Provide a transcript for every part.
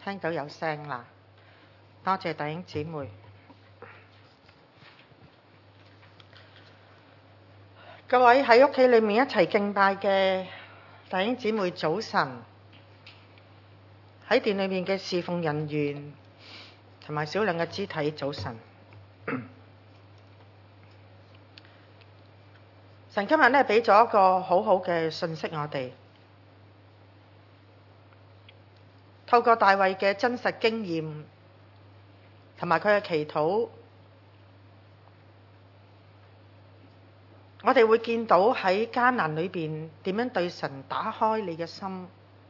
聽到有聲啦，多謝弟兄姊妹。各位喺屋企裏面一齊敬拜嘅弟兄姊妹早晨，喺殿裏面嘅侍奉人員同埋小量嘅肢體早晨。神今日呢俾咗一個好好嘅信息我哋，透過大衛嘅真實經驗同埋佢嘅祈禱，我哋會見到喺艱難裏邊點樣對神打開你嘅心，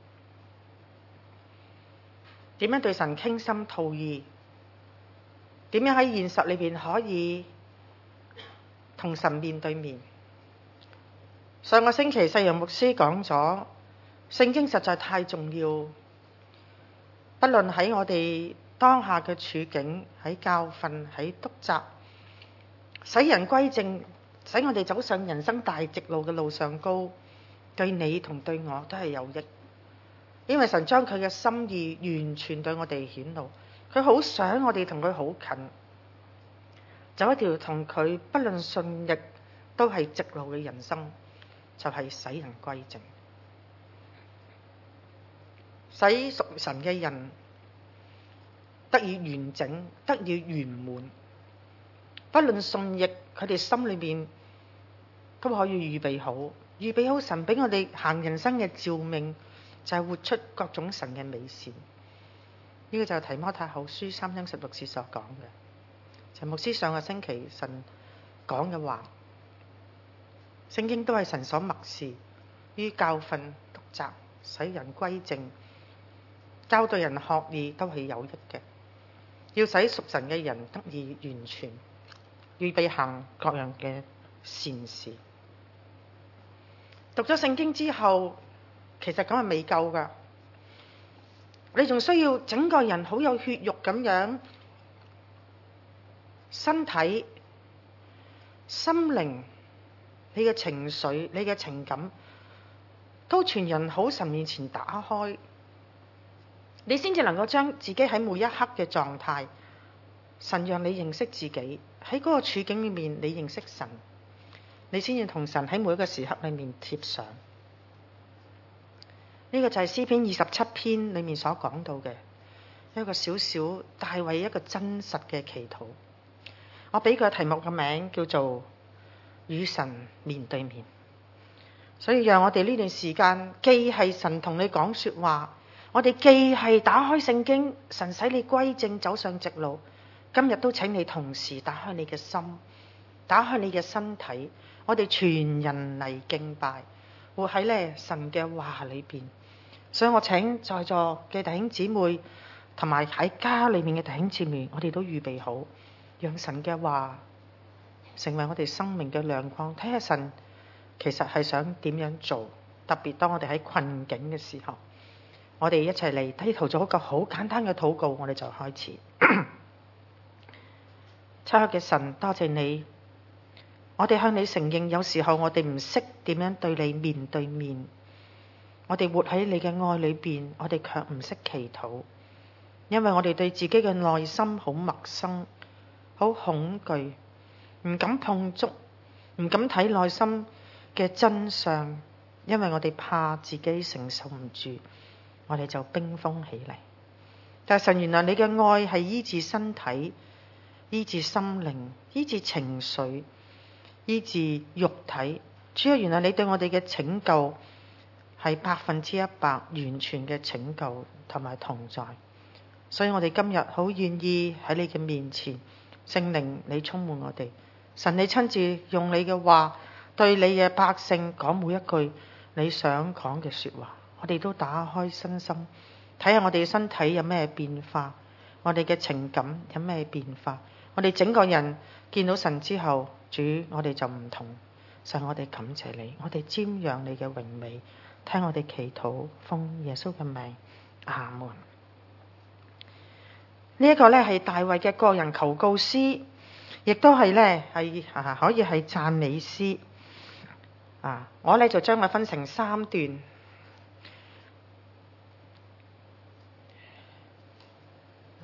點樣對神傾心吐意，點樣喺現實裏邊可以同神面對面。上個星期世陽牧師講咗，聖經實在太重要，不論喺我哋當下嘅處境，喺教訓，喺督責，使人歸正，使我哋走上人生大直路嘅路上高，對你同對我都係有益。因為神將佢嘅心意完全對我哋顯露，佢好想我哋同佢好近，走一條同佢不論順逆都係直路嘅人生，就係使人歸正，使屬神嘅人得以完整，得以圓滿。不論順逆，佢哋心裏面都可以預備好神俾我哋行人生嘅召命，就係活出各種神嘅美善。呢個就係提摩太後書3章16節所講嘅，就牧師上個星期神講嘅話。聖經都係神所默示，於教訓、督責、使人歸正、教導人學義都係有益嘅，要使屬神嘅人得以完全，預備行各樣嘅善事。讀咗聖經之後，其實咁係未夠㗎，你仲需要整個人好有血肉咁樣，身體、心靈、你嘅情緒、你嘅情感，都全人好神面前打開，你先至能夠將自己喺每一刻嘅狀態，神讓你認識自己，喺嗰個處境裏面你認識神，你先至同神喺每一個時刻裏面貼上。呢個就係詩篇27篇裏面所講到嘅一個小小大衛一個真實嘅祈禱。我俾個題目嘅名叫做與神面對面。所以讓我哋呢段時間既係神同你講說話，我哋既係打開聖經，神使你歸正走上直路。今日都請你同時打開你嘅心，打開你嘅身體，我哋全人嚟敬拜，活喺神嘅話裏邊。所以我請在座嘅弟兄姊妹同埋喺家裏面嘅弟兄姊妹，我哋都預備好，讓神嘅話成為我哋生命嘅亮光。睇下神其實係想點樣做，特別當我哋喺困境嘅時候，我哋一齊嚟低頭做一個好簡單嘅禱告，我哋就開始。親愛嘅神，多謝你，我哋向你承認，有時候我哋唔識點樣對你面對面，我哋活喺你嘅愛裏邊，我哋卻唔識祈禱，因為我哋對自己嘅內心好陌生，好恐懼，唔敢碰觸，唔敢睇內心嘅真相，因為我哋怕自己承受唔住，我哋就冰封起嚟。但神，原來你嘅愛係醫治身體，醫治心靈，醫治情緒，醫治肉體。主要原來你對我哋嘅拯救係100%完全嘅拯救同埋同在。所以我哋今日好願意喺你嘅面前，聖靈你充滿我哋，神你親自用你嘅話對你嘅百姓講每一句你想講嘅說話。我哋都打開身心，睇下我哋嘅身體有咩變化，我哋嘅情感有咩變化，我哋整個人見到神之後，主我哋就唔同。神，我哋感謝你，我哋瞻仰你嘅榮美，聽我哋祈禱，奉耶穌嘅名，阿門。呢一個係大衛嘅個人求告詩，亦都係可以係讚美詩。我就將佢分成3段。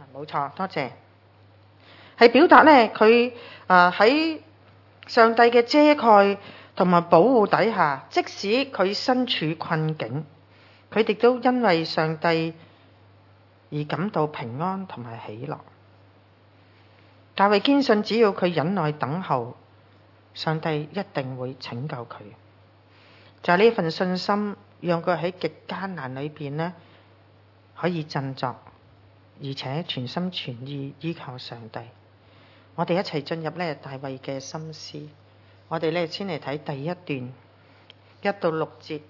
冇錯，多謝。係表達呢，佢喺上帝嘅遮蓋同埋保護底下，即使佢身處困境，佢哋都因為上帝而感到平安同埋喜樂。大衛堅信，只要佢忍耐等候，上帝一定會拯救佢。就係呢份信心，讓佢喺極艱難裏邊呢，可以振作，而且全心全意依靠上帝。我哋一齊進入呢大衛嘅心思。我哋呢先嚟睇第一段1到6節，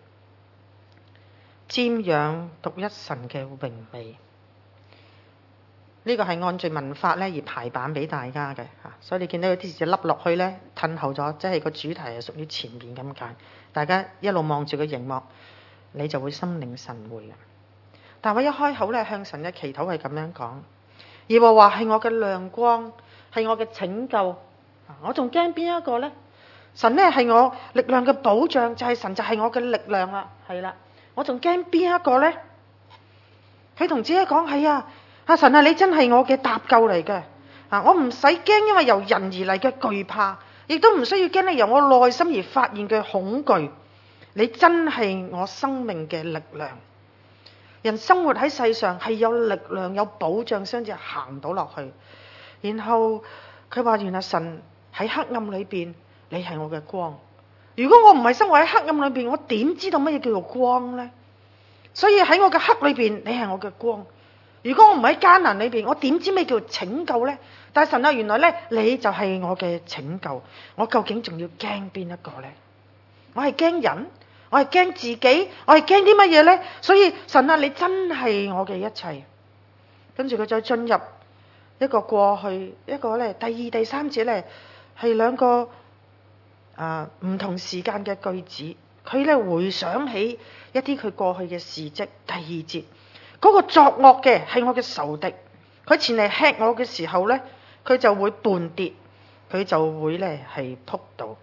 瞻仰獨一神嘅榮美。呢個係按住文法呢而排版俾大家嘅，所以你見到有啲字凹落去呢，褪後咗，即係個主題係屬於前面咁解。大家一路望住個熒幕，你就會心領神會嘅。大衛一開口呢，向神嘅祈禱係咁樣講：耶和華係我嘅亮光，係我嘅拯救。我仲驚邊一個呢？神呢係我力量嘅保障，就係神就係我嘅力量啦。係啦，我仲驚邊一個呢？佢同自己講：係啊，阿神啊，你真係我嘅搭救嚟嘅。我唔使驚，因為由人而嚟嘅懼怕，亦都唔需要驚你由我內心而發現嘅恐懼。你真係我生命嘅力量。人生活喺世上係有力量有保障先至行到落去。然後佢話：原來神喺黑暗裏邊，你係我嘅光。如果我唔係生活喺黑暗裏邊，我點知道乜嘢叫做光呢？所以喺我嘅黑裏邊，你係我嘅光。如果我唔喺艱難裏邊，我點知咩叫拯救呢？但係神啊，原來呢，你就係我嘅拯救。我究竟仲要驚邊一個呢？我係驚人，我係驚自己，我係驚啲乜嘢呢？所以神啊，你真係我嘅一切。跟住佢再進入一個過去，一個呢第2、第3節呢係兩個唔同時間嘅句子。佢呢回想起一啲佢過去嘅事蹟。第2節，嗰個作惡嘅係我嘅仇敵，佢前嚟吃我嘅時候呢，佢就會絆跌，佢就會呢係仆倒。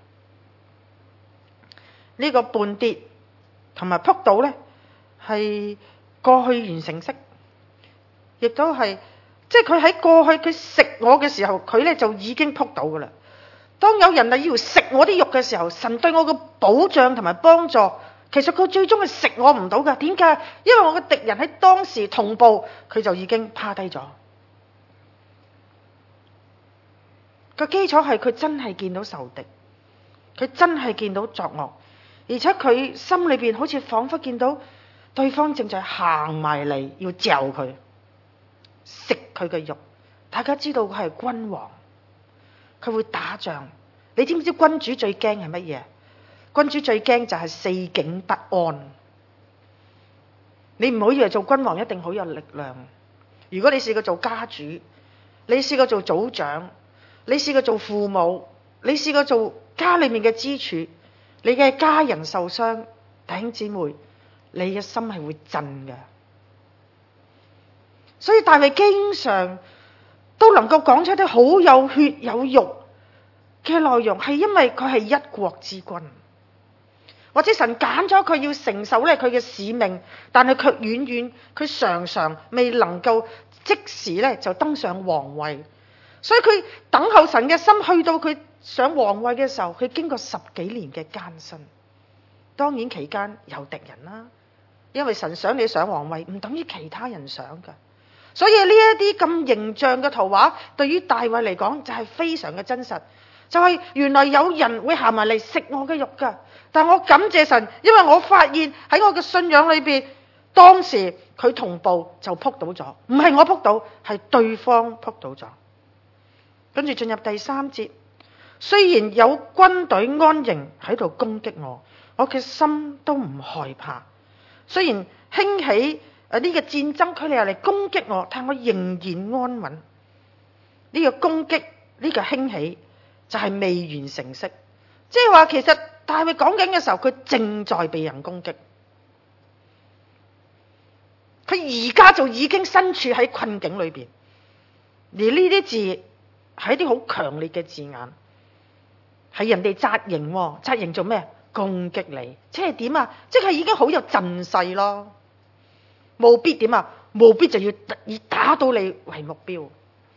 呢個絆跌同埋仆倒呢，係過去完成式，亦都係即係佢喺過去佢食我嘅時候，佢呢就已經仆倒噶啦。當有人要食我啲肉嘅時候，神對我嘅保障同埋幫助，其實佢最終係食我唔到噶。點解？因為我嘅敵人喺當時同步，佢就已經趴低咗。個基礎係佢真係見到仇敵，佢真係見到作惡，而且佢心裏邊好似仿佛見到對方正在行埋嚟要嚼佢，食佢嘅肉。大家知道佢係君王，佢會打仗。你知唔知君主最驚係乜嘢？君主最驚就係四境不安。你唔好以為做君王一定好有力量。如果你試過做家主，你試過做組長，你試過做父母，你試過做家裏面嘅支柱，你嘅家人受傷，弟兄姊妹，你嘅心係會震嘅。所以大衛經常都能夠講出啲好有血有肉嘅內容，係因為佢係一國之君，或者神揀咗佢要承受咧佢嘅使命，但係卻佢常常未能夠即時咧就登上皇位。所以佢等候神嘅心，去到佢上皇位嘅時候，佢經過10幾年嘅艱辛。當然期間有敵人啦，因為神想你上皇位唔等於其他人想噶。所以呢一啲咁形象嘅圖畫，對於大衛嚟講就係非常嘅真實。就係原來有人會行埋嚟食我嘅肉噶，但我感謝神，因為我發現喺我嘅信仰裏邊，當時佢同步就仆倒咗，唔係我仆倒，係對方仆倒咗。跟住進入第3節，雖然有軍隊安營喺度攻擊我，我嘅心都唔害怕。雖然興起呢個戰爭，佢哋又嚟攻擊我，但我仍然安穩。呢個攻擊，呢個興起就係未完成式，即係話其實大衛講緊嘅時候，佢正在被人攻擊，佢而家就已經身處喺困境裏邊。而呢啲字係一啲好強烈嘅字眼，係人哋紮營，紮營做咩？攻擊你，即係點啊？即係已經好有陣勢咯，務必點啊？ 務必就要以打到你為目標。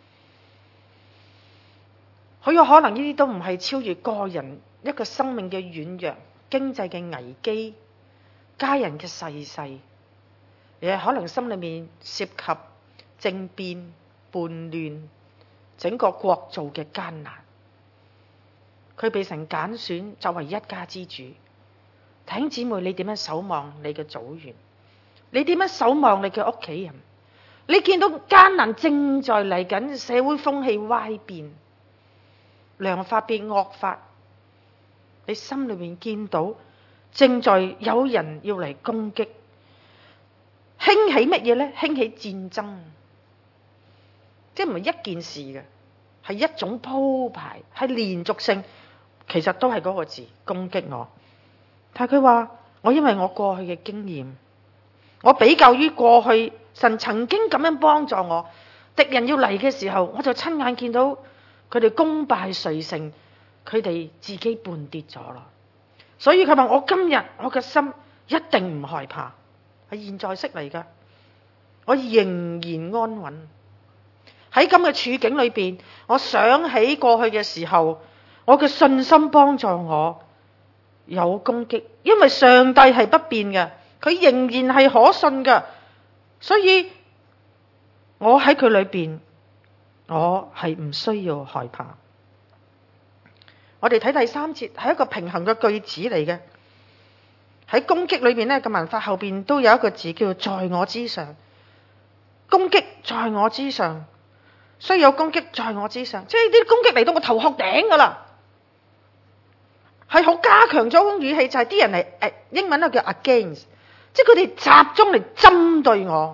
好有可能呢啲都唔係超越個人一個生命嘅軟弱、經濟嘅危機、家人嘅逝世，而係可能心裏面涉及政變、叛亂、整個國造嘅艱難。佢被神揀選作為一家之主。弟兄姊妹，你點樣守望你嘅組員？你點樣守望你嘅屋企人？你見到艱難正在嚟緊，社會風氣歪變，良法變惡法，你心裏面見到正在有人要嚟攻擊，興起乜嘢呢？興起戰爭，即係唔係一件事嘅，係一種鋪排，係連續性，其實都係嗰個字，攻擊我。但係佢話，我因為我過去嘅經驗，我比較於過去神曾經咁樣幫助我，敵人要嚟嘅時候，我就親眼見到佢哋功敗垂成，佢哋自己絆跌咗啦。所以佢話，我今日我嘅心一定唔害怕，係現在式嚟噶，我仍然安穩。喺咁嘅處境裏邊，我想起過去嘅時候，我嘅信心幫助我有攻擊，因為上帝係不變嘅，佢仍然係可信嘅，所以我喺佢裏邊，我係唔需要害怕。我哋睇第三節，係一個平衡嘅句子嚟嘅。喺攻擊裏邊呢個文法後邊都有一個字叫做在我之上。攻擊在我之上，雖有攻擊在我之上，即係啲攻擊嚟到我頭殼頂噶啦，係好加強咗種語氣，就係啲人係英文咧叫 against， 即係佢哋集中嚟針對我。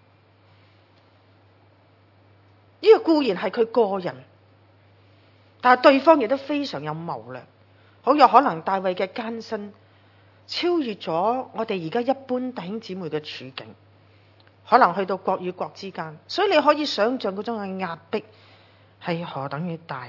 呢個固然係佢個人，但係對方亦都非常有謀略，好有可能大衛嘅艱辛超越咗我哋而家一般弟兄姊妹嘅處境，可能去到國與國之間，所以你可以想象嗰種嘅壓迫係何等嘅大。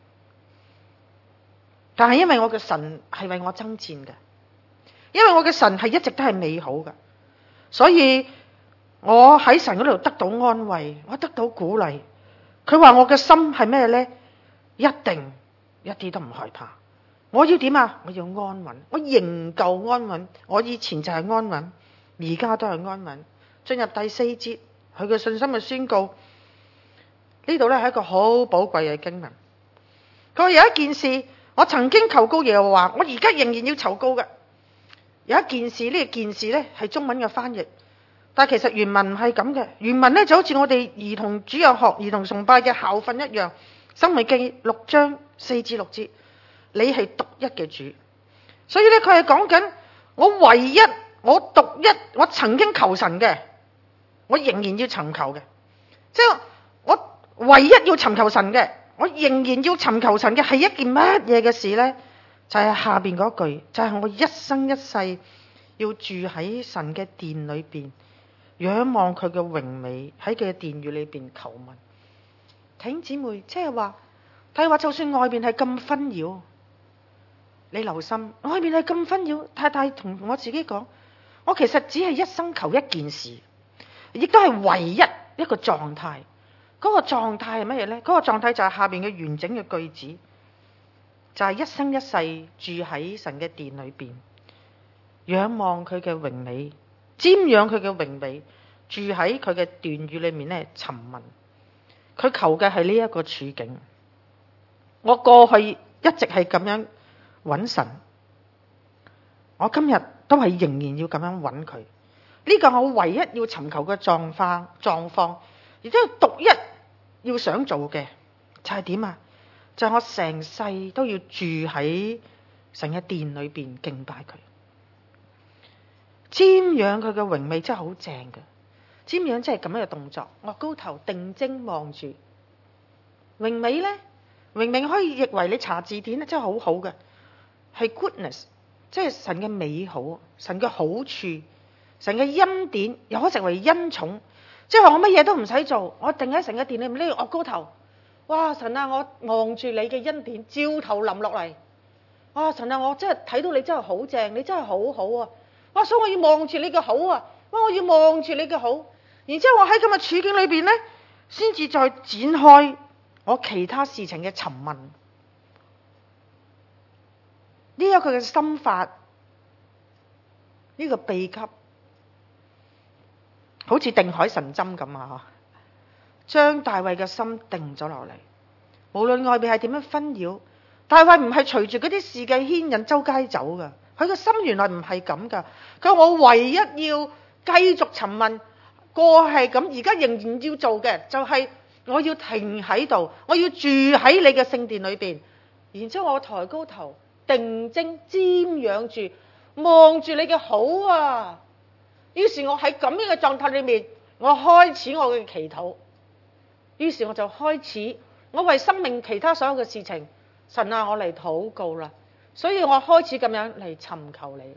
但係因為我嘅神係為我爭戰嘅，因為我嘅神係一直都係美好嘅，所以我喺神嗰度得到安慰，我得到鼓勵。佢話我嘅心係咩呢？一定一啲都唔害怕。我要點啊？我要安穩，我仍舊安穩。我以前就係安穩，而家都係安穩。進入第四節，佢嘅信心嘅宣告，呢度咧係一個好寶貴嘅經文。佢話有一件事，我曾經求告耶和華，我而家仍然要求告嘅。有一件事，呢件事咧係中文嘅翻譯，但係其實原文唔係咁嘅。原文咧就好似我哋兒童主日學、兒童崇拜嘅校訓一樣，《申命記》6章4至6節，你係獨一嘅主。所以咧佢係講緊我唯一、我獨一、我曾經求神嘅，我仍然要尋求嘅，即係我唯一要尋求神嘅，我仍然要尋求神嘅係一件乜嘢嘅事呢？就係下邊嗰句，就係我一生一世要住喺神嘅殿裏邊，仰望佢嘅榮美，喺佢嘅殿宇裏邊求問。弟兄姊妹，即係話，但係話就算外邊係咁紛擾，你留心，外邊係咁紛擾，太太同我自己講，我其實只係一生求一件事，亦都係唯一一個狀態。嗰個狀態係乜嘢呢？嗰個狀態就係下邊嘅完整嘅句子，就係一生一世住喺神嘅殿裏邊，仰望佢嘅榮美，瞻仰佢嘅榮美，住喺佢嘅殿宇裏面咧尋問。佢求嘅係呢一個處境。我過去一直係咁樣揾神，我今日都係仍然要咁樣揾佢。呢個我唯一要尋求嘅狀況，亦都係獨一要想做嘅，就係點啊？就係我成世都要住喺神嘅殿裏邊敬拜佢，瞻仰佢嘅榮美，真係好正嘅。瞻仰即係咁樣嘅動作，我高頭定睛望住榮美呢，榮美可以譯為你查字典咧，真係好好嘅，係 goodness， 即係神嘅美好，神嘅好處，神嘅恩典，又可以成為恩寵。即係話我乜嘢都唔使做，我定喺神嘅殿裏面呢，我高頭，哇神啊，我望住你嘅恩典照頭淋落嚟，哇神啊，我真係睇到你真係好正，你真係好好啊，哇所以我要望住你嘅好啊，哇我要望住你嘅好。 然之後我喺咁嘅處境裏邊呢，先至再展開我其他事情嘅尋問。呢一個嘅心法，呢個秘笈，好似定海神針咁啊！將大衛嘅心定咗落嚟，無論外邊係點樣紛擾，大衛唔係隨住嗰啲事嘅牽引周街走噶，佢個心原來唔係咁噶。佢話我唯一要繼續尋問，過係咁，而家仍然要做嘅就係我要停喺度，我要住喺你嘅聖殿裏邊，然之後我抬高頭，定睛瞻仰住，望住你嘅好啊！於是我喺咁樣嘅狀態裏面，我開始我嘅祈禱。於是我就開始，我為生命其他所有嘅事情，神啊，我嚟禱告啦。所以我開始咁樣嚟尋求你。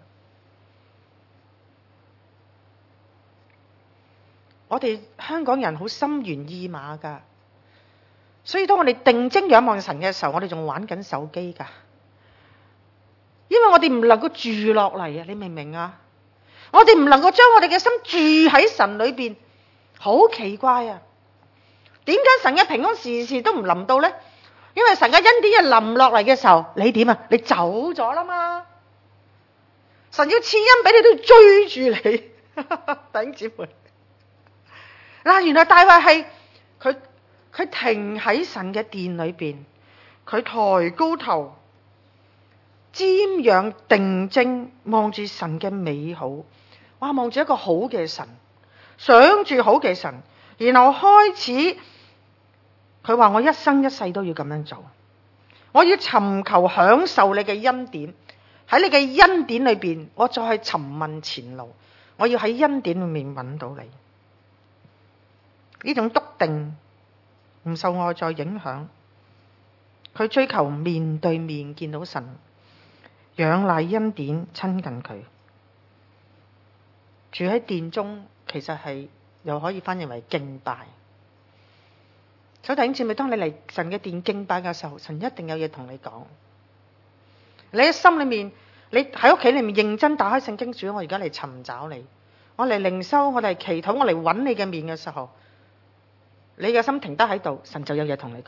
我哋香港人好心猿意馬噶，所以當我哋定睛仰望神嘅時候，我哋仲玩緊手機噶，因為我哋唔能夠住落嚟啊！你明唔明啊？我哋唔能夠將我哋嘅心住喺神裏邊，好奇怪啊！點解神嘅平安時時都唔臨到呢？因為神嘅恩典一臨落嚟嘅時候，你點啊？你走咗啦嘛！神要賜恩俾你，都要追住你。弟兄姊妹，嗱，原來大衛係佢停喺神嘅殿裏邊，佢抬高頭，瞻仰定睛，望住神嘅美好。哇！望住一個好嘅神，想住好嘅神，然後開始。佢話我一生一世都要咁樣做，我要尋求享受你嘅恩典，喺你嘅恩典裏邊，我再去尋問前路，我要喺恩典裏面揾到你。呢種篤定唔受外在影響，佢追求面對面見到神，仰賴恩典親近佢。住喺殿中，其實係又可以翻譯為敬拜。所以弟兄姊妹，當你嚟神嘅殿敬拜嘅時候，神一定有嘢同你講。你喺心裏面，你喺屋企裏面認真打開聖經，主，我而家嚟尋找你，我嚟靈修，我嚟祈禱，我嚟揾你嘅面嘅時候，你嘅心停得喺度，神就有嘢同你講。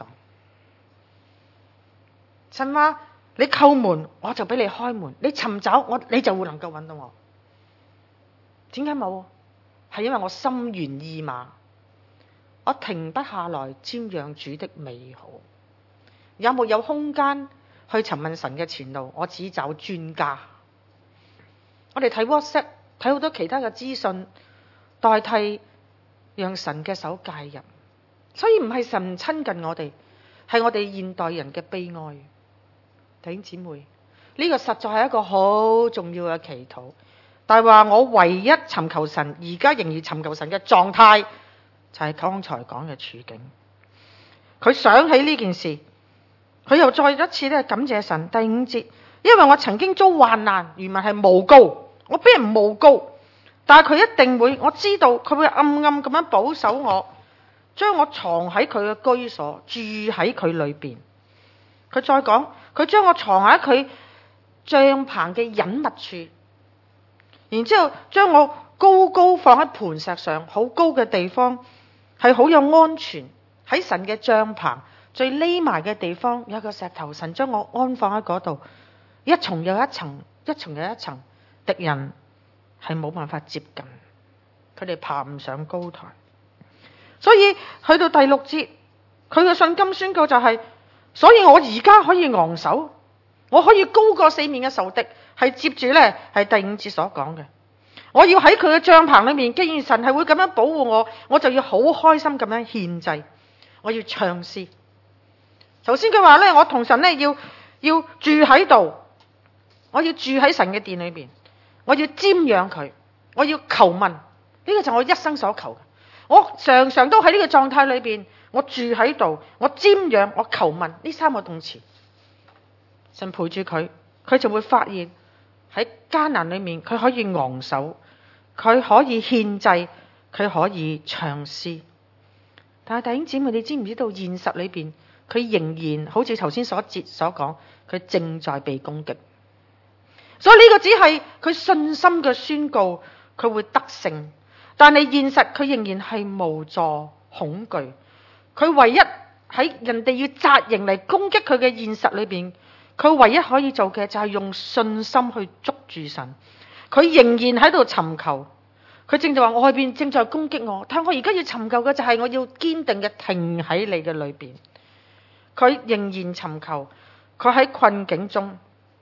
神話你叩門，我就俾你開門；你尋找我，你就會能夠揾到我。點解冇？係因為我心猿意馬。我停不下來瞻仰主的美好。有冇有空間去尋問神嘅前路？我只找專家。我哋睇 WhatsApp， 睇好多其他嘅資訊，代替讓神嘅手介入。所以唔係神親近我哋，係我哋現代人嘅悲哀。弟兄姊妹，呢個實在係一個好重要嘅祈禱。但係話我唯一尋求神，而家仍然尋求神嘅狀態，就係剛才講嘅處境。佢想起呢件事，佢又再一次咧感謝神。第5節，因為我曾經遭患難，原文係誣告，我俾人誣告，但係佢一定會，我知道佢會暗暗咁樣保守我，將我藏喺佢嘅居所，住喺佢裏邊。佢再講，佢將我藏喺佢帳棚嘅隱密處，然之後將我高高放喺磐石上，好高嘅地方。係好有安全，喺神嘅帳棚最匿埋嘅地方有一個石頭，神將我安放喺嗰度，一重又一層，一重又一層，敵人係冇辦法接近，佢哋爬唔上高台。所以去到第6節，佢嘅信心宣告就係，所以我而家可以昂首，我可以高過四面嘅仇敵。係接住呢，係第5節所講嘅。我要喺佢嘅帳棚裏面，既然神係會咁樣保護我，我就要好開心咁樣獻祭，我要唱詩。頭先佢話呢，我同神呢要住喺度，我要住喺神嘅殿裏面，我要瞻仰佢，我要求問，呢個就係我一生所求嘅。我常常都喺呢個狀態裏邊，我住喺度，我瞻仰，我求問，呢3個動詞，神陪住佢，佢就會發現喺艱難裏面，佢可以昂首，佢可以獻祭，佢可以唱詩。但係弟兄姊妹，你知唔知道現實裏邊，佢仍然好似頭先所講，佢正在被攻擊。所以呢個只係佢信心嘅宣告，佢會得勝。 但係現實佢仍然係無助恐懼。佢唯一喺人哋要紮營嚟攻擊佢嘅現實裏邊，佢唯一可以做嘅就係用信心去捉住神。佢仍然喺度尋求，佢正就話外邊正在攻擊我，但我而家要尋求嘅就係我要堅定嘅停喺你嘅裏邊。佢仍然尋求，佢喺困境中，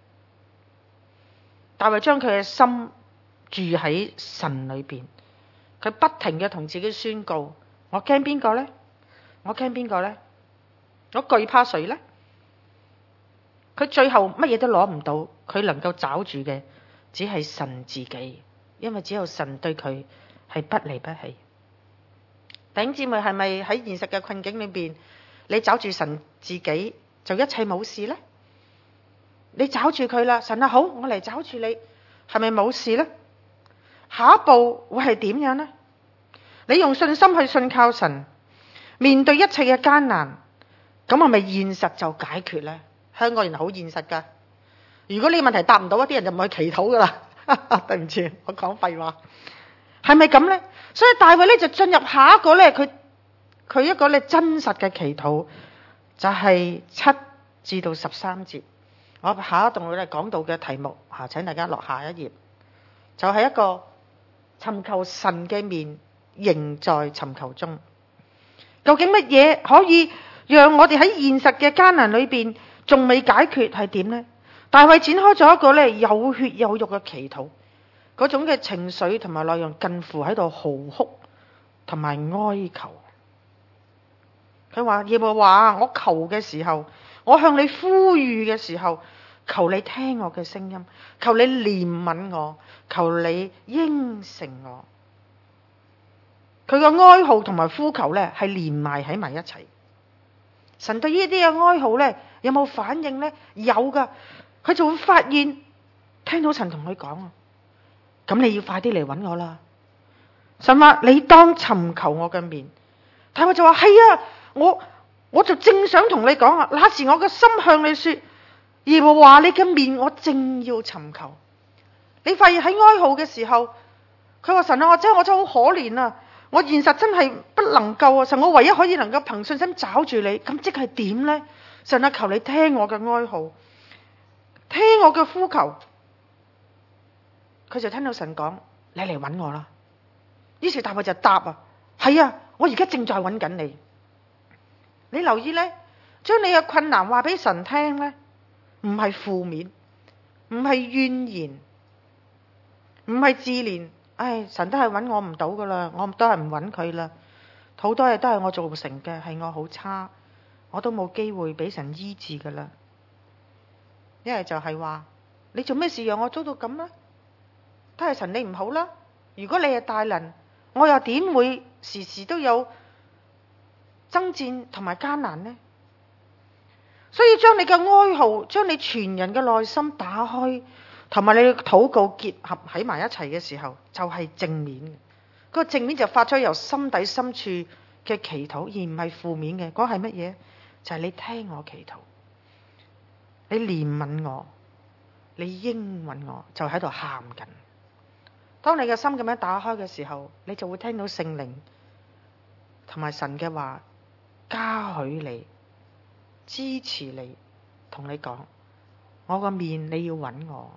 大衛將佢嘅心住喺神裏邊，佢不停嘅同自己宣告：我驚邊個呢？我驚邊個呢？我懼怕誰呢？佢最後乜嘢都攞唔到，佢能夠找住嘅只係神自己，因為只有神對佢係不離不棄。弟兄姊妹，係咪喺現實嘅困境裏邊，你找住神自己就一切冇事呢？你找住佢啦，神啊，好，我嚟找住你，係咪冇事呢？下一步會係點樣呢？你用信心去信靠神，面對一切嘅艱難，咁係咪現實就解決呢？香港人好現實噶，如果呢個問題答唔到，一啲人就唔去祈禱噶啦。對唔住，我講廢話，係咪咁呢？所以大衛咧就進入下一個咧，佢一個咧真實嘅祈禱，就係7至到13節。我下一段會咧講到嘅題目，請大家落下一頁，就係一個尋求神嘅面，仍在尋求中。究竟乜嘢可以讓我哋喺現實嘅艱難裏邊仲未解決係點呢？大衛展開咗一個咧有血有肉嘅祈禱，嗰種嘅情緒同埋內容近乎喺度嚎哭同埋哀求。佢話：耶和華，我求嘅時候，我向你呼籲嘅時候，求你聽我嘅聲音，求你憐憫我，求你應承我。佢個哀號同埋呼求咧係連埋喺埋一齊。神對呢啲嘅哀號咧有冇反應咧？有噶，佢就會發現聽到神同佢講啊，咁你要快啲嚟搵我啦。神話你當尋求我嘅面，但係我就話係啊，我就正想同你講啊，那時我嘅心向你說，耶和華你嘅面我正要尋求。你發現喺哀號嘅時候，佢話神啊，我真係好可憐啊，我現實真係不能夠啊，神，我唯一可以能夠憑信心找住你，咁即係點呢？神啊，求你聽我嘅哀號，聽我嘅呼求。佢就聽到神講：你嚟搵我啦。於是大衛就答啊，係啊，我而家正在搵緊你。你留意呢，將你嘅困難話俾神聽呢，唔係負面，唔係怨言，唔係自憐。唉，神都係搵我唔到噶啦，我都係唔搵佢啦。好多嘢都係我造成嘅，係我好差，我都冇機會俾神醫治噶啦。一係就係話，你做咩事讓我遭到咁呢？都係神你唔好啦。如果你係大能，我又點會時時都有爭戰同埋艱難呢？所以將你嘅哀號，將你全人嘅內心打開，同埋你嘅禱告結合喺埋一齊嘅時候，就係正面嘅。嗰個正面就發出由心底深處嘅祈禱，而唔係負面嘅。嗰係乜嘢？就係你聽我祈禱，你憐憫我，你應允我，就喺度喊緊。當你嘅心咁樣打開嘅時候，你就會聽到聖靈同埋神嘅話嘉許你、支持你，同你講：我個面你要揾我，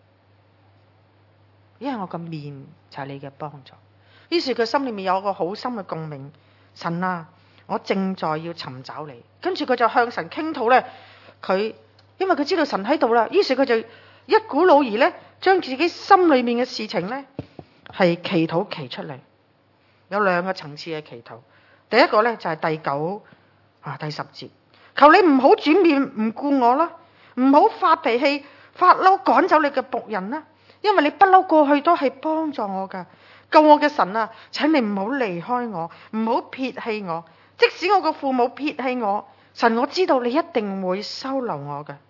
因為我個面就係你嘅幫助。於是佢心裏面有一個好深嘅共鳴，神啊，我正在要尋找你。跟住佢就向神傾吐咧，因為佢知道神喺度啦，於是佢就一股腦兒咧，將自己心裏面嘅事情咧係祈禱祈出嚟。有兩個層次嘅祈禱，第一個咧就係第10節，求你唔好轉面唔顧我啦，唔好發脾氣發嬲趕走你嘅僕人啦，因為你不嬲過去都係幫助我噶。救我嘅神啊，請你唔好離開我，唔好撇棄我。即使我個父母撇棄我，神，我知道你一定會收留我嘅。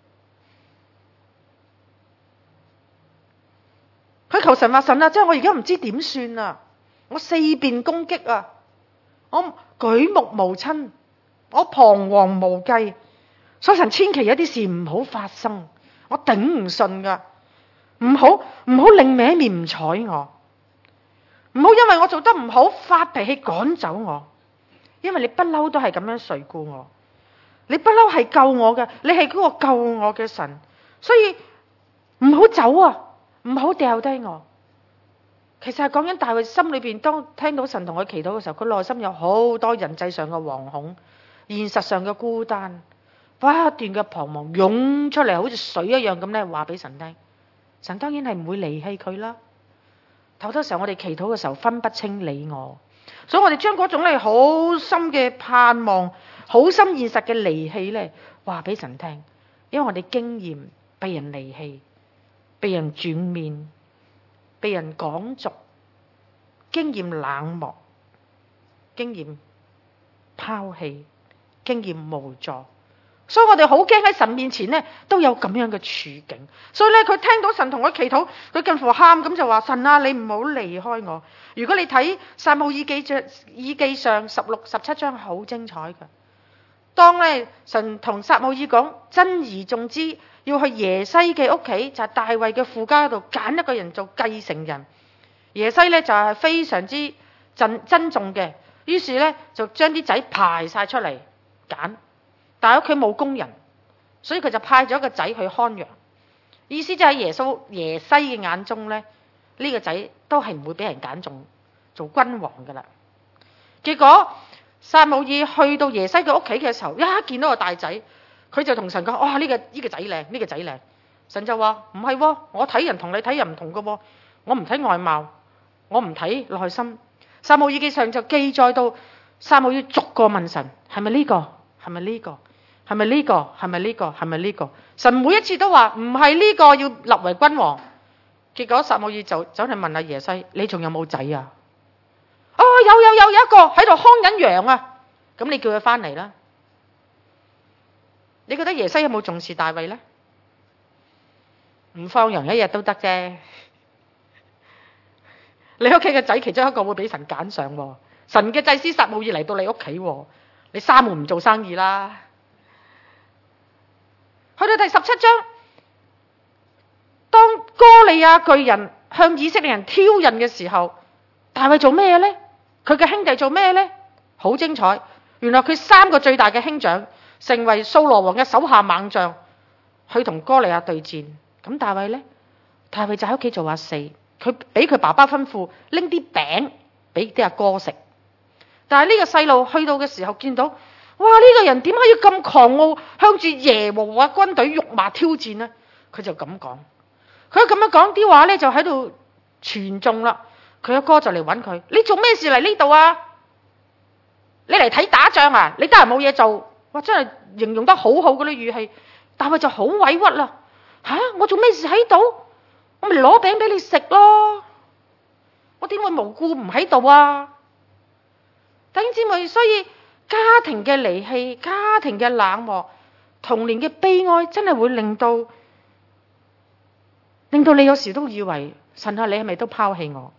佢求神話，神啊，即係我而家唔知點算啊，我四面攻擊啊，我舉目無親，我彷徨無計，所以神千祈有啲事唔好發生，我頂唔順噶，唔好另歪面唔睬我。 唔好因為我做得唔好發脾氣趕走我，因為你不嬲都係咁樣垂顧我，你不嬲係救我嘅，你係嗰個救我嘅神，所以唔好走啊，唔好掉低我。其實係講緊大衛心裏邊，當聽到神同佢祈禱嘅時候，佢內心有好多人際上嘅惶恐，現實上嘅孤單，不斷嘅彷徨湧出嚟，好似水一樣咁咧，話俾神聽。神當然係唔會離棄佢啦。好多時候我哋祈禱嘅時候分不清你我，所以我哋將嗰種咧好深嘅盼望、好深現實嘅離棄咧話俾神聽，因為我哋經驗被人離棄、被人轉面、被人趕逐，經驗冷漠、經驗拋棄、經驗無助，所以我哋好驚喺神面前咧都有咁樣嘅處境。所以咧佢聽到神同佢祈禱，佢近乎喊咁就話：神啊，你唔好離開我。如果你睇撒母耳記上16、17章好精彩㗎。當咧神同撒母耳講珍而重之，要去耶西嘅屋企，就係大衛嘅父家度揀一個人做繼承人。耶西咧就係非常之珍重嘅，於是咧就將啲仔排晒出嚟揀，但係屋企冇工人，所以佢就派咗個仔去看羊。意思就係耶西嘅眼中咧，呢個仔都係唔會俾人揀中做君王噶啦。結果撒母耳去到耶西嘅屋企嘅時候，一見到個大仔，佢就同神講：哇，呢個仔靚，呢個仔靚。神就話：唔係喎，我睇人同你睇人唔同噶喎，我唔睇外貌，我唔睇內心。撒母耳記上就記載到，撒母耳逐個問神：係咪呢個？係咪呢個？係咪呢個？係咪呢個？係咪呢個？神每一次都話唔係呢個要立為君王。結果撒母耳就走去問阿耶西：你仲有冇仔啊？哦，有一個喺度看緊羊啊！咁你叫佢翻嚟啦。你覺得耶西有冇重視大衛呢？唔放羊一日都得啫。你屋企嘅仔其中一個會俾神揀上喎。神嘅祭司撒母耳嚟到你屋企喎，你閂門唔做生意啦。去到第17章，當哥利亞巨人向以色列人挑釁嘅時候，大衛做咩呢？佢嘅兄弟做咩呢？好精彩！原來佢3個最大嘅兄長成為掃羅王嘅手下猛將，去同哥利亞對戰。咁大衛呢？大衛就喺屋企做阿四，佢俾佢爸爸吩咐拎啲餅俾啲阿哥食。但係呢個細路去到嘅時候，見到哇，呢個人點解要咁狂傲，向住耶和華軍隊辱罵挑戰呢？佢就咁講，佢咁樣講啲話咧，就喺度傳頌啦。佢阿哥就嚟揾佢：你做咩事嚟呢度啊？你嚟睇打仗啊？你得閒冇嘢做？哇，真係形容得好好嗰啲語氣。大衛就好委屈啦。吓，我做咩事喺度？我咪攞餅俾你食咯。我點會無故唔喺度啊？弟兄姊妹，所以家庭嘅離棄、家庭嘅冷漠、童年嘅悲哀，真係會令到你有時都以為神啊，你係咪都拋棄我？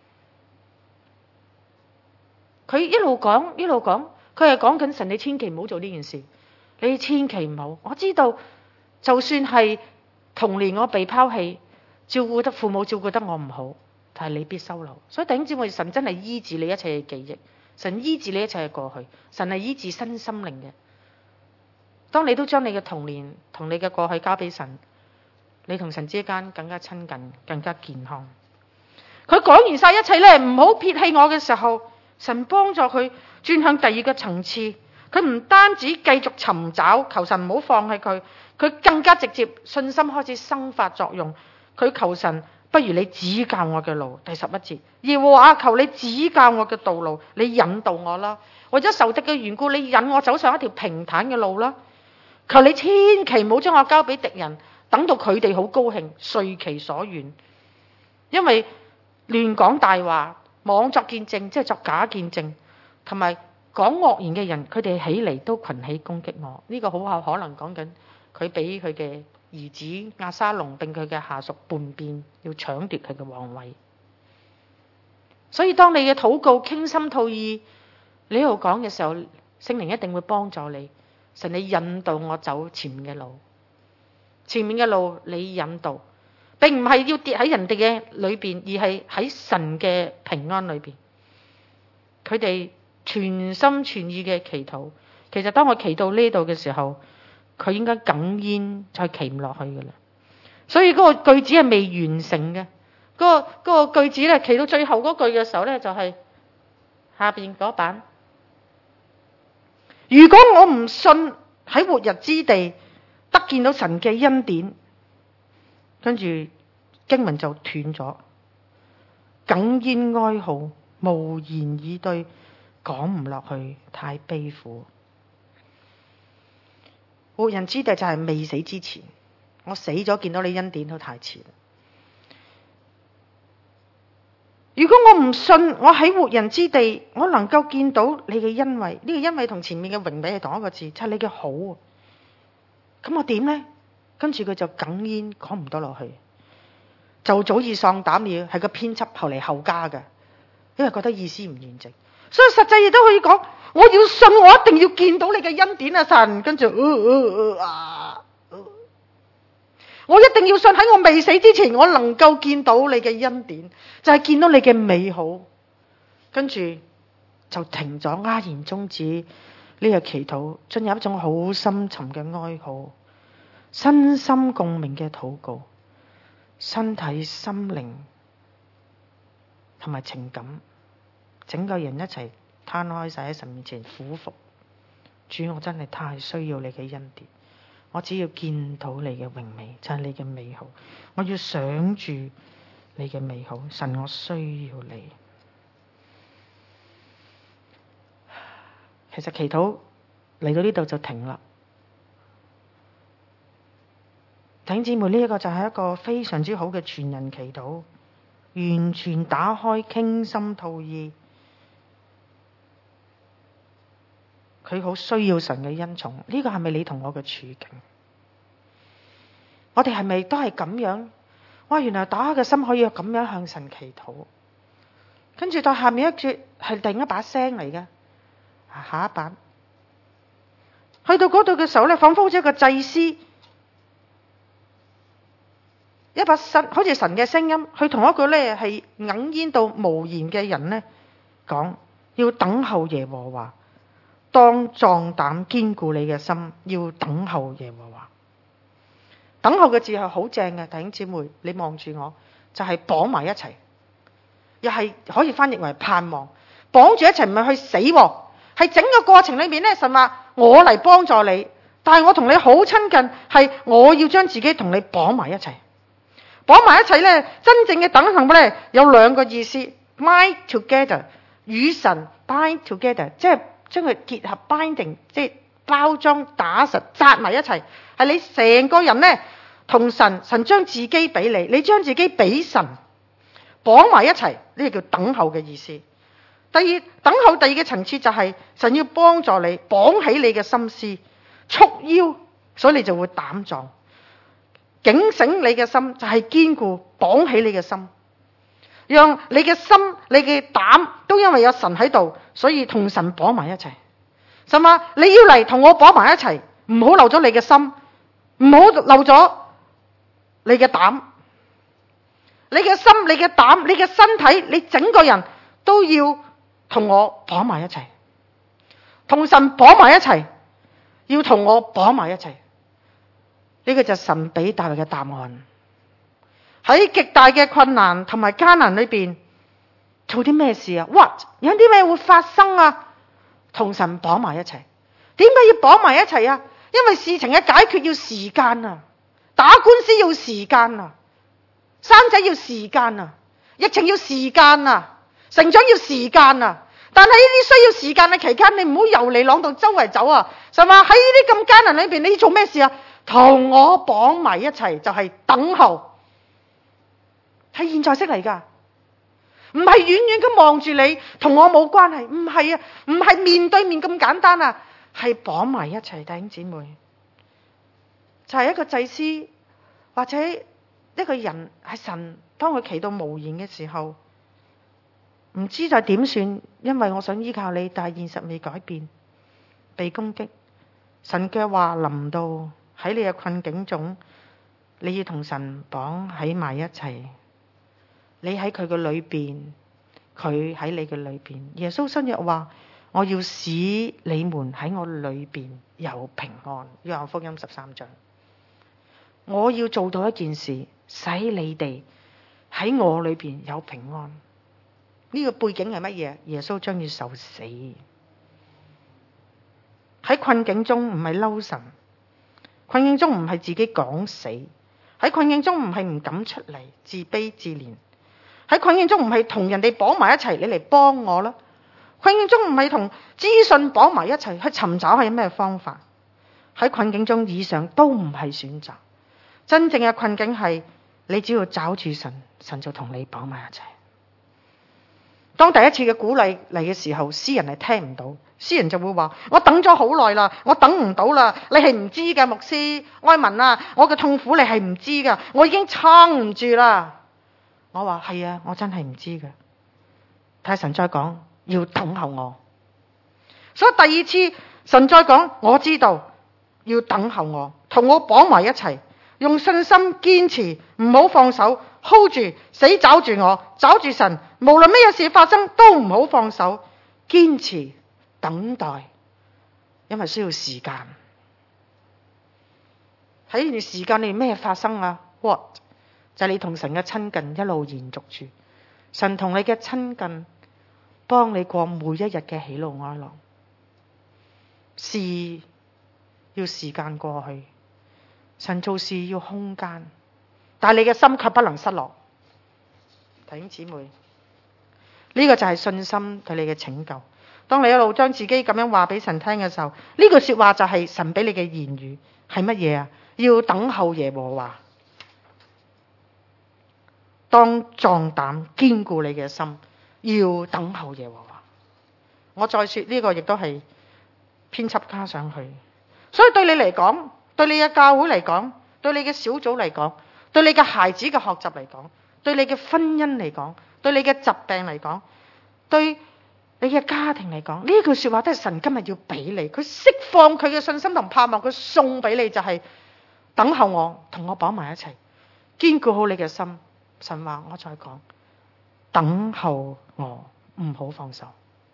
佢一路講，佢係講緊神，你千祈唔好做呢件事，你千祈唔好。我知道，就算係童年我被拋棄，父母照顧得我唔好，但係你必收留。所以弟兄姊妹，神真係醫治你一切嘅記憶，神醫治你一切嘅過去，神係醫治身心靈嘅。當你都將你嘅童年同你嘅過去交俾神，你同神之間更加親近，更加健康。佢講完晒一切咧，唔好撇棄我嘅時候，神幫助佢轉向第二個層次。佢唔單止繼續尋找，求神唔好放棄佢，佢更加直接信心開始生發作用。佢求神，不如你指教我嘅路。第11節，耶和華，求你指教我嘅道路，你引導我啦。為咗仇敵嘅緣故，你引我走上一條平坦嘅路啦。求你千祈唔好將我交俾敵人，等到佢哋好高興，遂其所願。因為亂講大話、妄作見證，即係作假見證，同埋講惡言嘅人，佢哋起嚟都群起攻擊我。呢個好可能講緊佢俾佢嘅兒子押沙龍並佢嘅下屬叛變，要搶奪佢嘅皇位。所以當你嘅禱告傾心吐意，你喺度講嘅時候，聖靈一定會幫助你。神，你引導我走前面嘅路，前面嘅路你引導， 並唔係要跌喺人哋嘅裏邊，而係喺神嘅平安裏邊。佢哋全心全意嘅祈禱。其實當我祈到呢度嘅時候，佢應該哽咽，就企唔落去噶啦。所以嗰個句子係未完成嘅。嗰個句子咧，企到最後嗰句嘅時候咧，就係下邊嗰版。如果我唔信喺活日之地得見到神嘅恩典，跟住經文就斷咗，哽咽哀號，無言以對，講唔落去，太悲苦。活人之地就係未死之前，我死咗見到你恩典都太遲。如果我唔信，我喺活人之地，我能夠見到你嘅恩惠，呢個恩惠同前面嘅榮美係同一個字，就係你嘅好。咁我點呢？跟住佢就哽咽，講唔到落去，就早已喪膽了。係個編輯後嚟後加嘅，因為覺得意思唔完整，所以實際亦都可以講，我要信，我一定要見到你嘅恩典啊！神，跟住我一定要信，喺我未死之前，我能夠見到你嘅恩典，就係見到你嘅美好。跟住就停咗，戛然終止呢個祈禱，進入一種好深沉嘅哀號，身心共鳴嘅禱告，身體、心靈同埋情感，整個人一齊攤開晒喺神面前俯伏。主，我真係太需要你嘅恩典。我只要見到你嘅榮美，就係你嘅美好。我要想住你嘅美好，神，我需要你。其實祈禱嚟到呢度就停啦。弟兄姊妹，呢一個就係一個非常之好嘅全人祈禱，完全打開，傾心吐意。佢好需要神嘅恩寵，呢個係咪你同我嘅處境？我哋係咪都係咁樣？哇！原來打開嘅心可以咁樣向神祈禱。跟住到下面一節係另一把聲嚟嘅，下一版去到嗰度嘅時候咧，仿佛好似一個祭司，一把神好似神嘅聲音，去同一個咧係哽咽到無言嘅人咧講，要等候耶和華。當壯膽堅固你嘅心，要等候耶和華。等候嘅字係好正嘅，弟兄姊妹，你望住我，就係綁埋一齊，又係可以翻譯為盼望。綁住一齊唔係去死，係整個過程裏面咧，神話我嚟幫助你，但係我同你好親近，係我要將自己同你綁埋一齊。綁埋一齊咧，真正嘅等候咧有兩個意思 ，bind together， 與神 bind together， 即係將佢結合 binding， 即係包裝打實紮埋一齊，係你成個人咧同神，神將自己俾你，你將自己俾神，綁埋一齊，呢個叫等候嘅意思。等候第二個層次就係神要幫助你綁起你嘅心思，束腰，所以你就會膽壯，警醒你嘅心就係堅固，綁起你嘅心，讓你嘅心、你嘅膽都因為有神喺度，所以同神綁埋一齊。神話你要嚟同我綁埋一齊，唔好漏咗你嘅心，唔好漏咗你嘅膽，你嘅心、你嘅膽、你嘅身體，你整個人都要同我綁埋一齊，同神綁埋一齊，要同我綁埋一齊。呢個就係神俾大衛嘅答案。喺極大嘅困難同埋艱難裏邊，做啲咩事啊？ What？ 有啲咩會發生啊？同神綁埋一齊。點解要綁埋一齊啊？因為事情嘅解決要時間啊，打官司要時間啊，生仔要時間啊，疫情要時間啊，成長要時間啊。但係呢啲需要時間嘅期間，你唔好遊嚟浪到周圍走啊！就話喺呢啲咁艱難裏邊，你要做咩事啊？同我綁埋一齊，就係等候，係現在式嚟噶，唔係遠遠咁望住你，同我冇關係，唔係啊，唔係面對面咁簡單啊，係綁埋一齊。弟兄姊妹，就係一個祭司或者一個人係神，當佢祈到無言嘅時候，唔知就點算，因為我想依靠你，但係現實未改變，被攻擊，神嘅話臨到喺你嘅困境中， 你要同神綁喺埋一齊，你喺佢嘅裏邊，佢喺你嘅裏邊。耶穌新約話：我要使你們喺我裏邊有平安。約翰福音13章。我要做到一件事，使你哋喺我裏邊有平安。呢個背景係乜嘢？耶穌將要受死。喺困境中唔係嬲神，困境中唔係自己講死，喺困境中唔係唔敢出嚟，自卑自憐。喺困境中唔係同人哋綁埋一齊，你嚟幫我啦。困境中唔係同資訊綁埋一齊去尋找係咩方法。喺困境中以上都唔係選擇。真正嘅困境係你只要找住神，神就同你綁埋一齊。當第一次嘅鼓勵嚟嘅時候，詩人係聽唔到，詩人就會話：我等咗好耐啦，我等唔到啦，你係唔知㗎，牧師愛民啊，我嘅痛苦你係唔知㗎，我已經撐唔住啦。我話係啊，我真係唔知㗎。睇下神再講，要等候我。所以第二次神再講，我知道要等候我，同我綁埋一齊，用信心堅持，唔好放手 ，hold 住，死找住我，找住神，無論咩事發生都唔好放手，堅持等待，因為需要時間。喺呢段時間裏咩發生啊 ？What？ 就係你同神嘅親近一路延續住，神同你嘅親近，幫你過每一日嘅喜怒哀樂。事要時間過去。神做事要空間，但係你嘅心卻不能失落。弟兄姊妹，呢個就係信心對你嘅拯救。當你一路將自己咁樣話俾神聽嘅時候，呢句說話就係神俾你嘅言語，係乜嘢啊？要等候耶和華，當壯膽堅固你嘅心，要等候耶和華。我再說呢個亦都係編輯加上去，所以對你嚟講，對你嘅教會嚟講，對你嘅小組嚟講，對你嘅孩子嘅學習嚟講，對你嘅婚姻嚟講，對你嘅疾病嚟講，對你嘅家庭嚟講，呢句說話都係神今日要俾你，佢釋放佢嘅信心同盼望，佢送俾你就係等候我，同我綁埋一齊，堅固好你嘅心。神話我再講，等候我，唔好放手。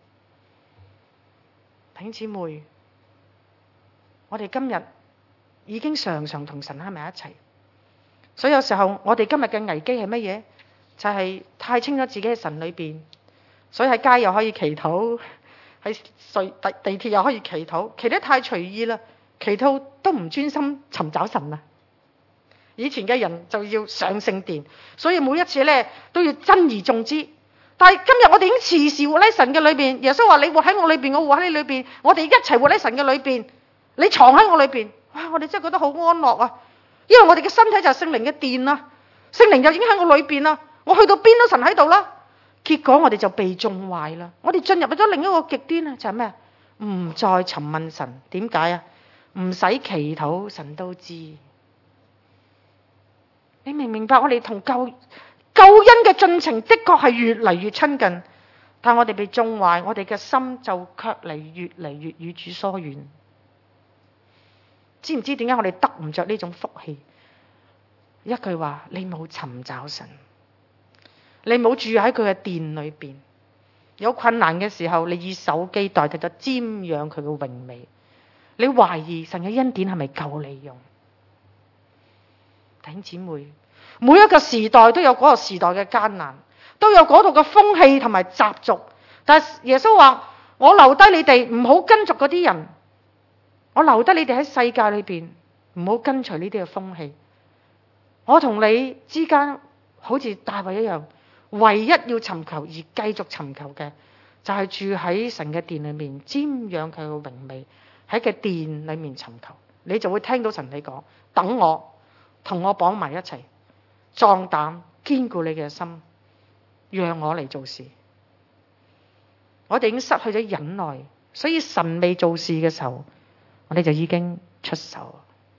弟兄姊妹，我哋今日已經常常同神喺埋一齊，所以有時候我哋今日嘅危機係乜嘢？就係太清咗自己喺神裏邊，所以喺街又可以祈禱，喺地鐵又可以祈禱，祈得太隨意啦，祈禱都唔專心尋找神啦。以前嘅人就要上聖殿，所以每一次咧都要珍而重之。但係今日我哋已經時時活喺神嘅裏邊，耶穌話你活喺我裏邊，我活喺你裏邊，我哋一齊活喺神嘅裏邊，你藏喺我裏邊。哇！我哋真係覺得好安樂啊，因為我哋嘅身體就係聖靈嘅殿啦，聖靈就已經喺我裏邊啦，我去到邊都神喺度啦。結果我哋就被縱壞啦，我哋進入咗另一個極端啊，就係咩？唔再詢問神，點解啊？唔使祈禱，神都知。你明唔明白？我哋同救恩嘅進程的確係越嚟越親近，但我哋被縱壞，我哋嘅心就卻越嚟越與主疏遠。知唔知點解我哋得唔着呢種福氣？一句話，你冇尋找神，你冇住喺佢嘅殿裏邊。有困難嘅時候，你以手機代替咗瞻仰佢嘅榮美。你懷疑神嘅恩典係咪夠你用？弟兄姊妹，每一個時代都有嗰個時代嘅艱難，都有嗰度嘅風氣同埋習俗。但係耶穌話：我留低你哋，唔好跟隨嗰啲人。我留低你哋喺世界裏邊，唔好跟隨呢啲嘅風氣。我同你之間好似大衛一樣，唯一要尋求而繼續尋求嘅，就係住喺神嘅殿裏面，瞻仰佢嘅榮美，喺佢殿裏面尋求。你就會聽到神你講：等我。同我綁埋一齊，壯膽堅固你嘅心，讓我嚟做事。我哋已經失去咗忍耐，所以神未做事嘅時候，我哋就已經出手，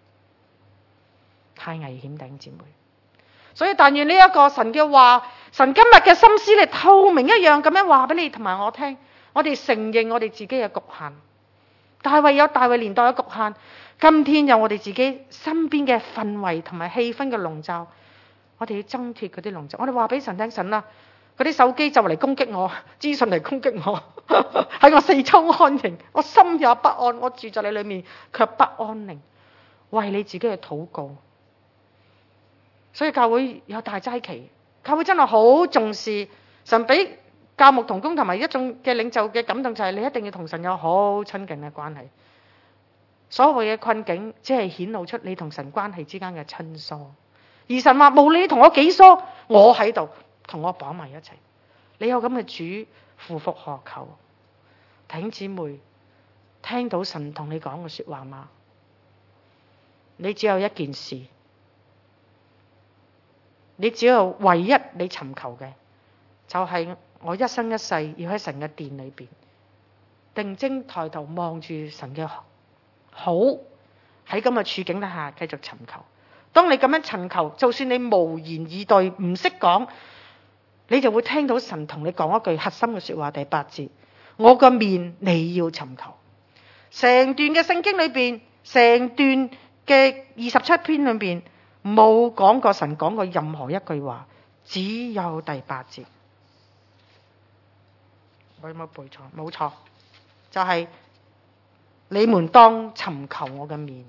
太危險，弟兄姊妹。所以但願呢一個神嘅話，神今日嘅心思嚟透明一樣咁樣話俾你同埋我聽。我哋承認我哋自己嘅局限， 大衛有大衛年代嘅局限，今天有我哋自己身邊嘅氛圍同埋氣氛嘅籠罩，我哋要掙脫嗰啲籠罩。我哋話俾神聽，神啦，嗰啲手機就嚟攻擊我，資訊嚟攻擊我，喺我四周安營，我心也不安，我住在你裏面卻不安寧，為你自己去禱告。所以教會有大齋期，教會真係好重視神俾教牧同工同埋一眾嘅領袖嘅感動，就係你一定要同神有好親近嘅關係。所謂嘅困境，只係顯露出你同神關係之間嘅親疏。而神話無論你同我幾疏，我喺度同我綁埋一齊。你有咁嘅主，夫復何求？弟兄姊妹，聽到神同你講嘅說話嗎？你只有一件事，你只有唯一你尋求嘅，就係我一生一世要喺神嘅殿裏邊定睛抬頭望住神嘅好，喺咁嘅處境底下繼續尋求。當你咁樣尋求，就算你無言以對，唔識講，你就會聽到神同你講一句核心嘅說話。第8節，我個面你要尋求。成段嘅聖經裏邊，成段嘅27篇裏邊，冇講過神講過任何一句話，只有第8節。我有冇背錯？冇錯，就係你們當尋求我嘅面。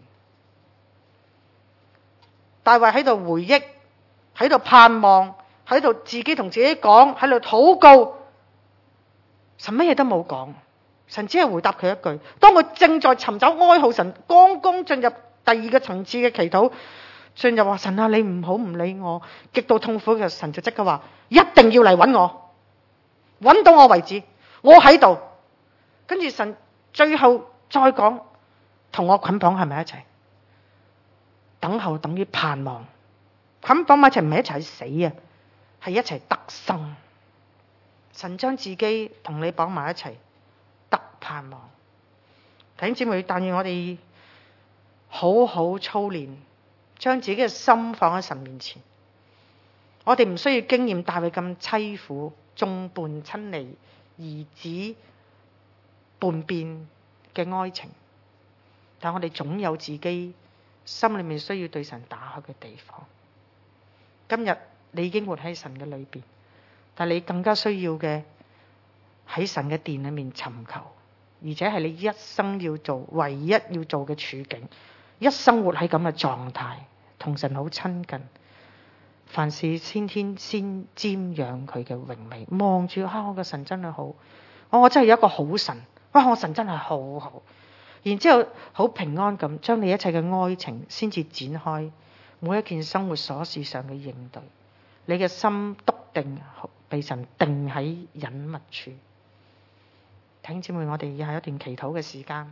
大衛喺度回憶，喺度盼望，喺度自己同自己講，喺度禱告。神乜嘢都冇講，神只係回答佢一句。當佢正在尋找哀號，神剛剛進入第二個層次嘅祈禱，進入話神啊，你唔好唔理我，極度痛苦嘅神就即刻話一定要嚟揾我，揾到我為止，我喺度。跟住神最後再講，同我捆綁係咪一齊？等候等於盼望，捆綁埋一齊唔係一齊死啊，係一齊得生。神將自己同你綁埋一齊，得盼望。弟兄姊妹，但願我哋好好操練，將自己嘅心放喺神面前。我哋唔需要經驗大衛咁淒苦，眾叛親離，兒子叛變嘅哀情，但我哋總有自己心裏面需要對神打開嘅地方。今日你已經活喺神嘅裏邊，但你更加需要嘅喺神嘅殿裏面尋求，而且係你一生要做、唯一要做嘅處境，一生活喺咁嘅狀態，同神好親近。凡事先天先瞻仰佢嘅榮美，望住我嘅神真係好，我真係有一個好神，我神真係好好。然之後好平安咁將你一切嘅愛情先至展開，每一件生活瑣事上嘅應對，你嘅心篤定，被神定喺隱密處。弟兄姊妹，我哋又係一段祈禱嘅時間，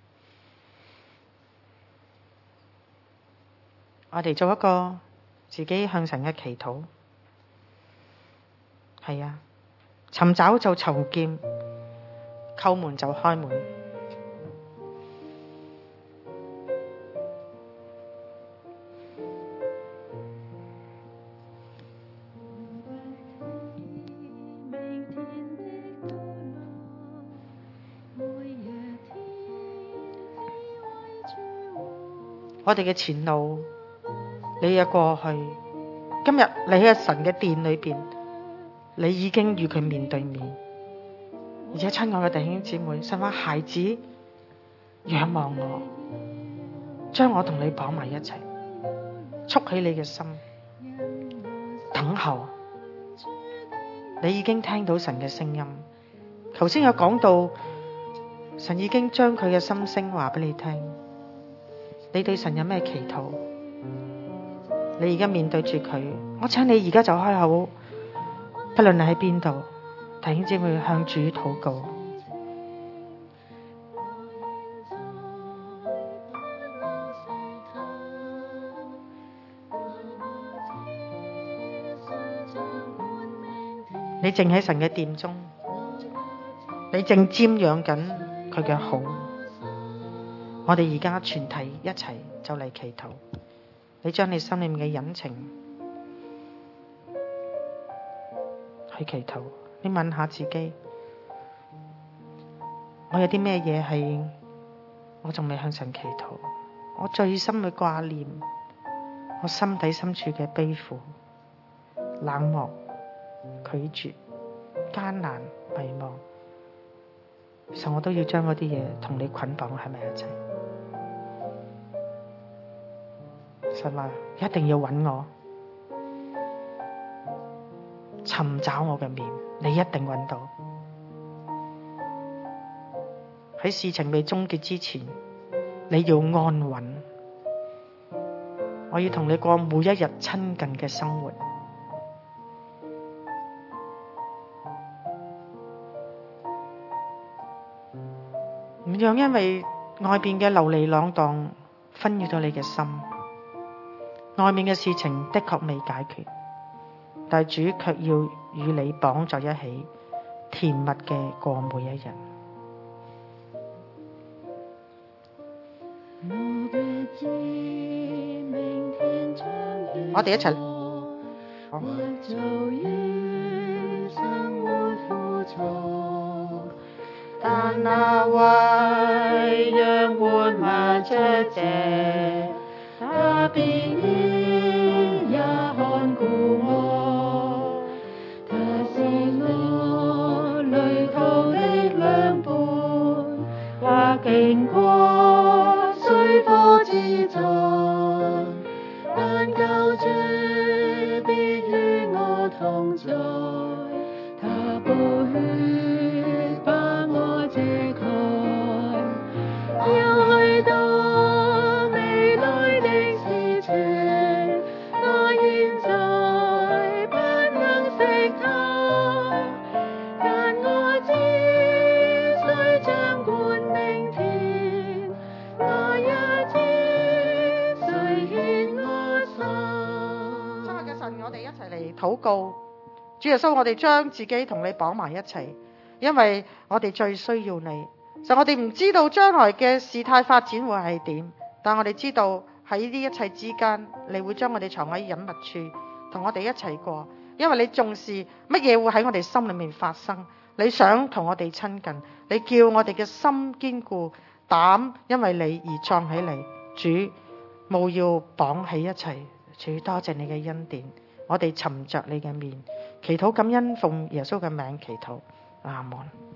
我哋做一個自己向神嘅祈禱。係啊，尋找就尋見，叩門就開門。我哋嘅前路，你嘅過去，今日你喺神嘅殿裏邊，你已經與佢面對面。而且親愛嘅弟兄姊妹，神話孩子仰望我，將我同你綁埋一齊，束起你嘅心，等候。你已經聽到神嘅聲音。頭先有講到，神已經將佢嘅心聲話俾你聽。你對神有咩祈禱？你而家面對住佢，我請你而家就開口，不論你喺邊度，弟兄姊妹向主禱告。你正喺神嘅殿中，你正瞻仰緊佢嘅好。我哋而家全體一齊就嚟祈禱，你將你心裏面嘅隱情去祈禱。你問下自己，我有啲咩嘢係我仲未向神祈禱，我最深嘅掛念，我心底深處嘅悲苦、冷漠、拒絕、艱難、迷茫，其實我都要將嗰啲嘢同你捆綁喺埋一齊。神話一定要揾我，尋找我嘅面，你一定揾到。喺事情未終結之前，你要安穩。我要同你過每一日親近嘅生活。唔讓因為外邊嘅流離浪蕩紛擾咗你嘅心。外面嘅事情的確未解決，但主卻要與你綁在一起，甜蜜嘅過每一日。我哋一齊。但那為養活麻雀者，他必應也看顧我。他是我旅途的良伴，或經過水火之中，但救主必與我同在。他寶血把我遮蓋，有許多未來的事情，我現在不能識透，但我知誰掌管明天，我也知誰牽我手。親愛嘅神，我哋一齊嚟禱告。主耶穌，我哋將自己同你綁埋一齊，因為我哋最需要你。就我哋唔知道將來嘅事態發展會係點，但我哋知道喺呢一切之間，你會將我哋藏喺隱密處，同我哋一齊過。因為你重視乜嘢會喺我哋心裏面發生，你想同我哋親近，你叫我哋嘅心堅固，膽因為你而壯起嚟。主，務要綁起一齊。主，多謝你嘅恩典，我哋尋着你嘅面，祈禱感恩，奉耶穌嘅名祈禱，阿門。